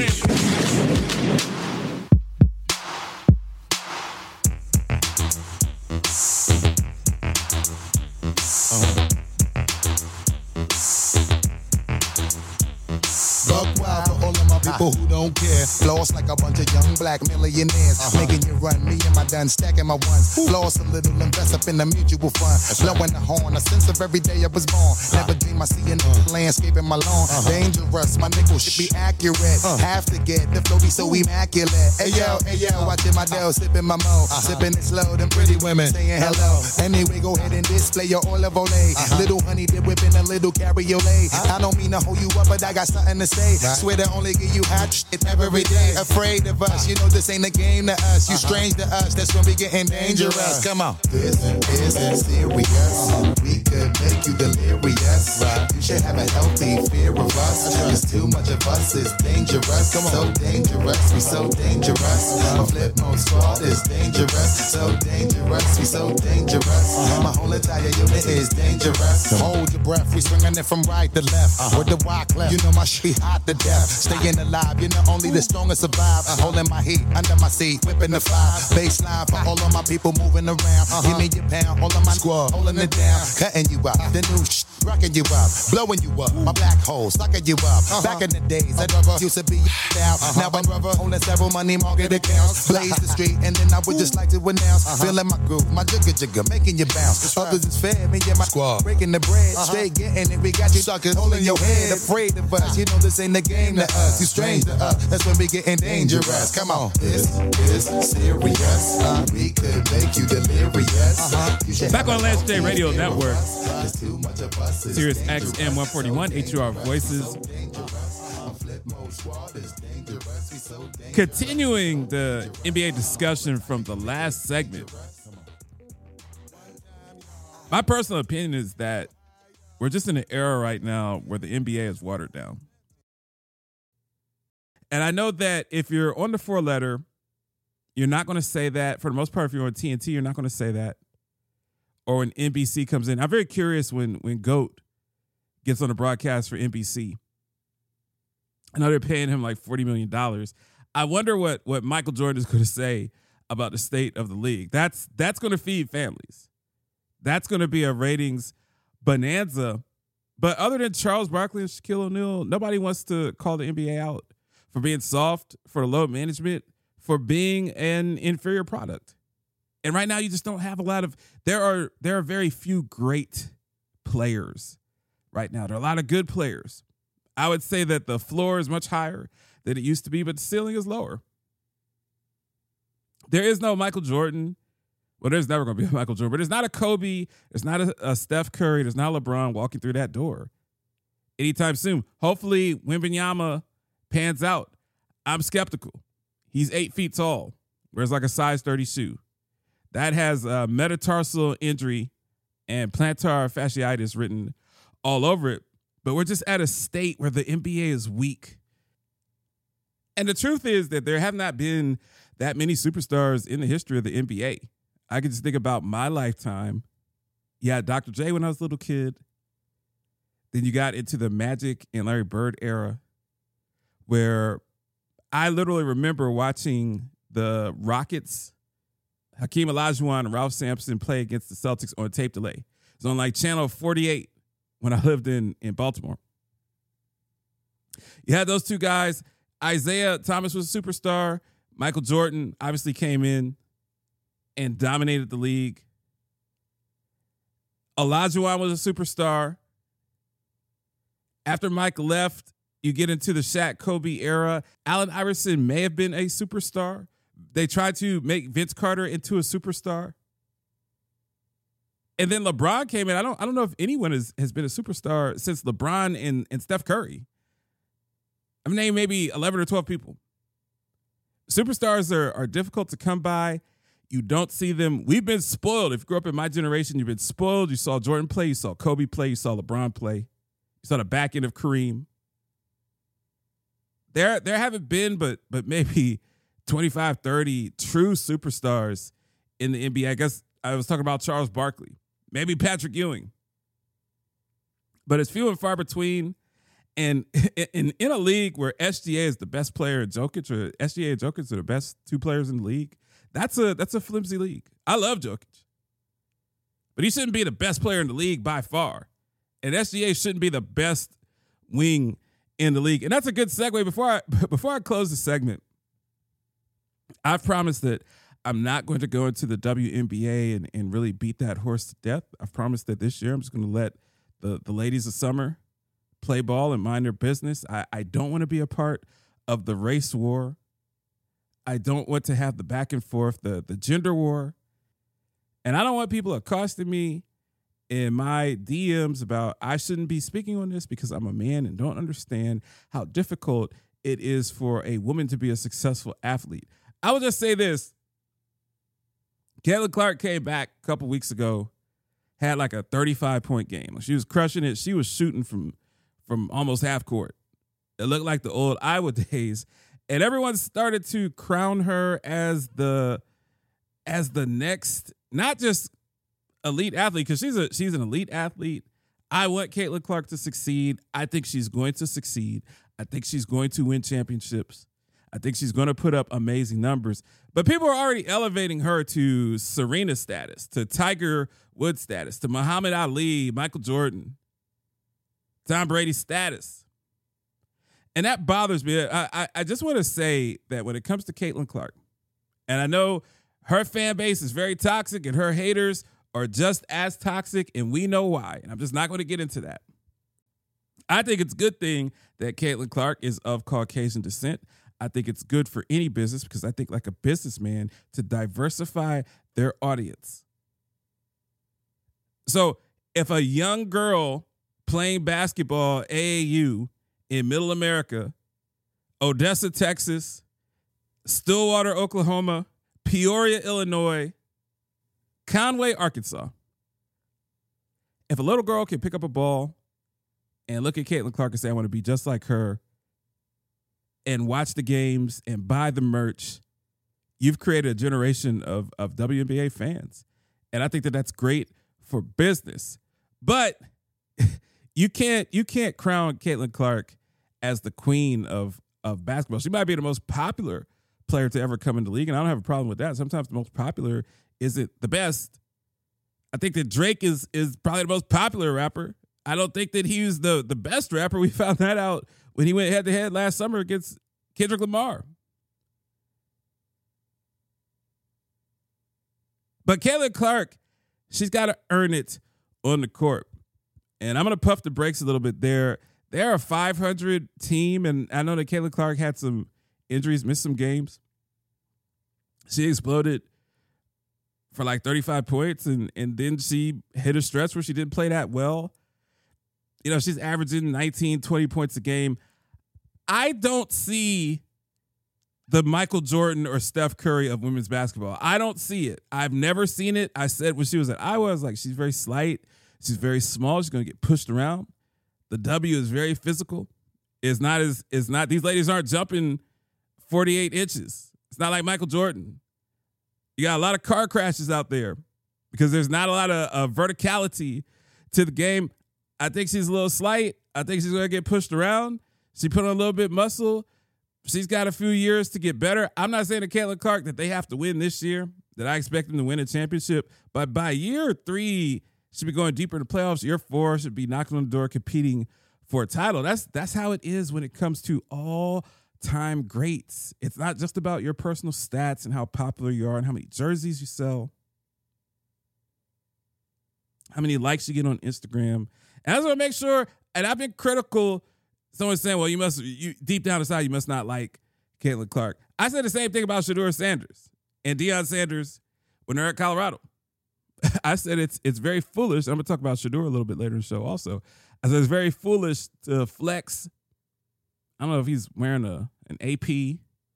People who don't care, floss like a bunch of young black millionaires, making you run. Me and my done stacking my ones. Floss a little, invest up in the mutual fund. Blowing the horn, a sense of every day I was born. Never dream I see a landscape in my lawn. Dangerous, my nickel should be accurate. Have to get the flow be so immaculate. Hey yo, watching my dough, sipping my mo, sipping it slow. Them pretty women saying hello. Anyway, go ahead and display your olive olay. Little honey dip whipping a little cabriolet. I don't mean to hold you up, but I got something to say. Swear to only give you hot shit every day. Afraid of us, you know this ain't a game to us. You strange to us, that's when we getting dangerous. Come on. This is serious. We could make you delirious. You should have a healthy fear of us. Cause too much of us is dangerous. Come on. So dangerous, we so dangerous. My flip mode squad is dangerous. So dangerous, we so dangerous. My whole entire unit is dangerous. Hold your breath, we swinging it from right to left. With the wide left, you know my shit hot to death. Staying alive, you know only the strongest survive. Holding my heat under my seat, whipping the fire. Baseline for all of my people moving around. Give me your pound, all of my squad holding it down. Cutting you up, the new rocking you up, blowing you up. My black hole sucking you up. Back in the days, that brother used to be down. Now my brother holding several money market accounts. Blaze the street, and then I would just like to announce. Feeling my groove, my jigger, making you bounce. Others is fair, me and my squad breaking the bread. Straight getting it, we got you suckers holding your head. Afraid of us, you know this ain't the game to us. You strange to us, that's when we getting dangerous. Come on, this is serious. We could make you delirious. Back on Last Day Radio Network. Sirius XM 141, HUR Voices. Continuing the NBA discussion from the last segment. My personal opinion is that we're just in an era right now where the NBA is watered down. And I know that if you're on the four letter, you're not going to say that. For the most part, if you're on TNT, you're not going to say that. Or when NBC comes in. I'm very curious when GOAT gets on the broadcast for NBC. I know they're paying him like $40 million. I wonder what Michael Jordan is going to say about the state of the league. That's going to feed families. That's going to be a ratings bonanza. But other than Charles Barkley and Shaquille O'Neal, nobody wants to call the NBA out for being soft, for load management, for being an inferior product. And right now, you just don't have a lot of. There are very few great players right now. There are a lot of good players. I would say that the floor is much higher than it used to be, but the ceiling is lower. There is no Michael Jordan. Well, there's never going to be a Michael Jordan, but there's not a Kobe. There's not a Steph Curry. There's not LeBron walking through that door anytime soon. Hopefully, Wembanyama pans out. I'm skeptical. He's 8 feet tall. Wears like a size 30 shoe. That has a metatarsal injury and plantar fasciitis written all over it. But we're just at a state where the NBA is weak. And the truth is that there have not been that many superstars in the history of the NBA. I can just think about my lifetime. You had Dr. J when I was a little kid. Then you got into the Magic and Larry Bird era, where I literally remember watching the Rockets, Hakeem Olajuwon and Ralph Sampson play against the Celtics on tape delay. It was on like channel 48 when I lived in Baltimore. You had those two guys. Isaiah Thomas was a superstar. Michael Jordan obviously came in and dominated the league. Olajuwon was a superstar. After Mike left, you get into the Shaq Kobe era. Allen Iverson may have been a superstar. They tried to make Vince Carter into a superstar. And then LeBron came in. I don't know if anyone has been a superstar since LeBron and Steph Curry. I've named maybe 11 or 12 people. Superstars are difficult to come by. You don't see them. We've been spoiled. If you grew up in my generation, you've been spoiled. You saw Jordan play. You saw Kobe play. You saw LeBron play. You saw the back end of Kareem. There haven't been but maybe 25, 30 true superstars in the NBA. I guess I was talking about Charles Barkley. Maybe Patrick Ewing. But it's few and far between. And in a league where SGA is the best player and Jokic, or SGA and Jokic are the best two players in the league, that's a flimsy league. I love Jokic, but he shouldn't be the best player in the league by far. And SGA shouldn't be the best wing in the league. And that's a good segue. Before I close the segment, I've promised that I'm not going to go into the WNBA and really beat that horse to death. I've promised that this year I'm just going to let the ladies of summer play ball and mind their business. I don't want to be a part of the race war. I don't want to have the back and forth, the gender war. And I don't want people accosting me in my DMs about I shouldn't be speaking on this because I'm a man and don't understand how difficult it is for a woman to be a successful athlete. I will just say this. Caitlin Clark came back a couple weeks ago, had like a 35-point game. She was crushing it. She was shooting from almost half court. It looked like the old Iowa days. And everyone started to crown her as the next, not just elite athlete, because she's an elite athlete. I want Caitlin Clark to succeed. I think she's going to succeed. I think she's going to win championships. I think she's going to put up amazing numbers. But people are already elevating her to Serena status, to Tiger Woods status, to Muhammad Ali, Michael Jordan, Tom Brady status. And that bothers me. I just want to say that when it comes to Caitlin Clark, and I know her fan base is very toxic and her haters are just as toxic, and we know why. And I'm just not going to get into that. I think it's a good thing that Caitlin Clark is of Caucasian descent. I think it's good for any business because I think, like a businessman, to diversify their audience. So if a young girl playing basketball AAU in Middle America, Odessa, Texas, Stillwater, Oklahoma, Peoria, Illinois, Conway, Arkansas, if a little girl can pick up a ball and look at Caitlin Clark and say, I want to be just like her, and watch the games and buy the merch, you've created a generation of WNBA fans. And I think that that's great for business. But you can't crown Caitlin Clark as the queen of basketball. She might be the most popular player to ever come into the league, and I don't have a problem with that. Sometimes the most popular isn't the best. I think that Drake is probably the most popular rapper. I don't think that he was the best rapper. We found that out when he went head-to-head last summer against Kendrick Lamar. But Caitlin Clark, she's got to earn it on the court. And I'm going to puff the brakes a little bit there. They're a 500 team, and I know that Caitlin Clark had some injuries, missed some games. She exploded for like 35 points, and then she hit a stretch where she didn't play that well. You know, she's averaging 19, 20 points a game. I don't see the Michael Jordan or Steph Curry of women's basketball. I don't see it. I've never seen it. I said when she was at Iowa, I was like, she's very slight. She's very small. She's going to get pushed around. The W is very physical. It's not, these ladies aren't jumping 48 inches. It's not like Michael Jordan. You got a lot of car crashes out there because there's not a lot of verticality to the game. I think she's a little slight. I think she's going to get pushed around. She put on a little bit of muscle. She's got a few years to get better. I'm not saying to Caitlin Clark that they have to win this year, that I expect them to win a championship. But by year 3, she'll be going deeper in the playoffs. Year 4, should be knocking on the door, competing for a title. That's how it is when it comes to all-time greats. It's not just about your personal stats and how popular you are and how many jerseys you sell, how many likes you get on Instagram. And I just want to make sure, and I've been critical. Someone's saying, well, you deep down inside, you must not like Caitlin Clark. I said the same thing about Shedeur Sanders and Deion Sanders when they're at Colorado. I said it's very foolish. I'm going to talk about Shedeur a little bit later in the show also. I said it's very foolish to flex. I don't know if he's wearing an AP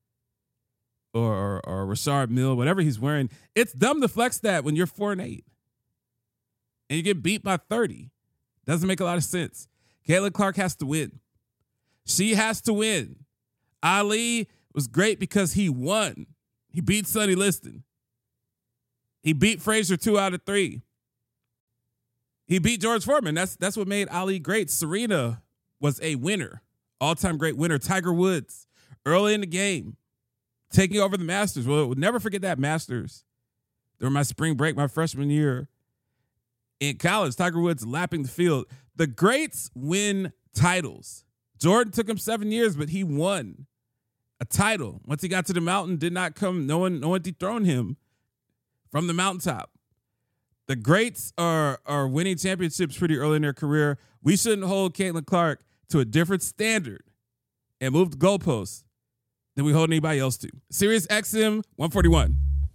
or Rashard Mill, whatever he's wearing. It's dumb to flex that when you're 4-8 and you get beat by 30. Doesn't make a lot of sense. Caitlin Clark has to win. She has to win. Ali was great because he won. He beat Sonny Liston. He beat Frazier 2 out of 3. He beat George Foreman. That's what made Ali great. Serena was a winner, all-time great winner, Tiger Woods, early in the game, taking over the Masters. Well, we'll never forget that Masters. During my spring break, my freshman year in college, Tiger Woods lapping the field. The greats win titles. Jordan took him 7 years, but he won a title. Once he got to the mountain, did not come, no one dethroned him from the mountaintop. The greats are winning championships pretty early in their career. We shouldn't hold Caitlin Clark to a different standard and move the goalposts than we hold anybody else to. Sirius XM 141.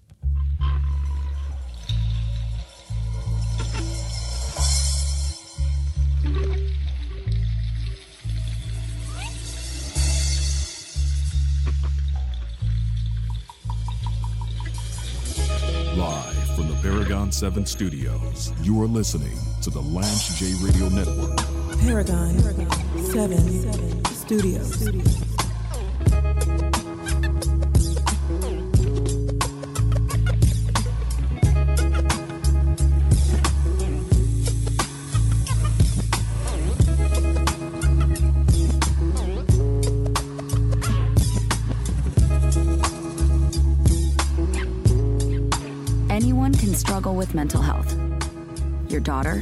Live from the Paragon 7 studios, you are listening to the Lance J Radio Network. Paragon 7 Studios. Anyone can struggle with mental health. Your daughter,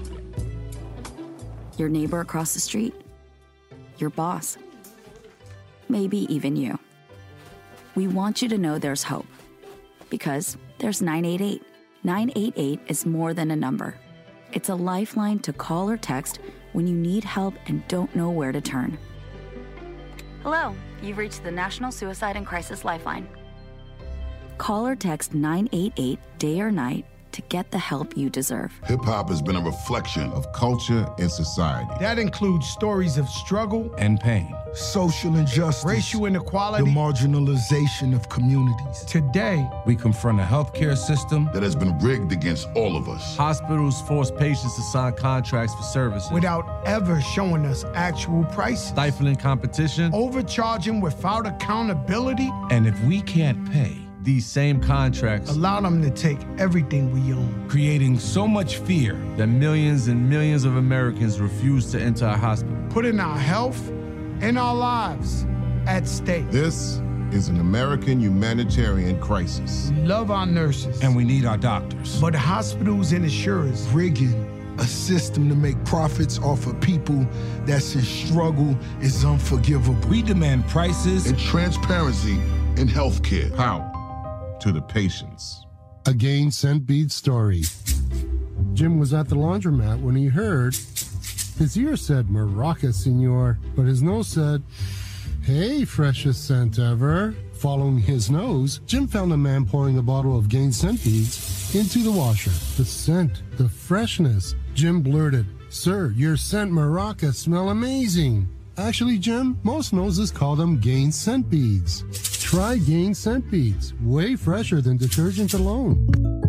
your neighbor across the street, your boss, maybe even you. We want you to know there's hope because there's 988. 988 is more than a number. It's a lifeline to call or text when you need help and don't know where to turn. Hello, you've reached the National Suicide and Crisis Lifeline. Call or text 988 day or night to get the help you deserve. Hip-hop has been a reflection of culture and society. That includes stories of struggle and pain, social injustice, racial inequality, the marginalization of communities. Today, we confront a healthcare system that has been rigged against all of us. Hospitals force patients to sign contracts for services without ever showing us actual prices, stifling competition, overcharging without accountability. And if we can't pay, these same contracts allow them to take everything we own, creating so much fear that millions and millions of Americans refuse to enter our hospital, putting our health and our lives at stake. This is an American humanitarian crisis. We love our nurses, and we need our doctors, but hospitals and insurers rigging a system to make profits off of people that's in struggle is unforgivable. We demand prices and transparency in healthcare. Power to the patients. A Gain Scent Bead story. Jim was at the laundromat when he heard his ear said Maraca, senor, but his nose said, hey, freshest scent ever. Following his nose, Jim found a man pouring a bottle of Gain Scent Beads into the washer. The scent, the freshness. Jim blurted, sir, your scent Maraca smell amazing. Actually, Jim, most noses call them Gain Scent Beads. Try Gain Scent Beads. Way fresher than detergent alone.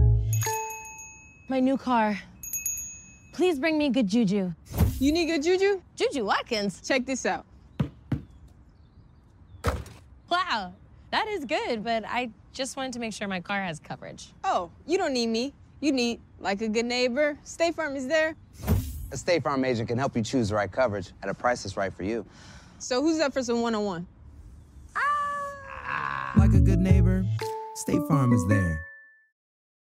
My new car. Please bring me good juju. You need good juju? Juju Watkins. Check this out. Wow, that is good, but I just wanted to make sure my car has coverage. Oh, you don't need me. You need, like a good neighbor, State Farm is there. A State Farm agent can help you choose the right coverage at a price that's right for you. So who's up for some one-on-one? Like a good neighbor, State Farm is there.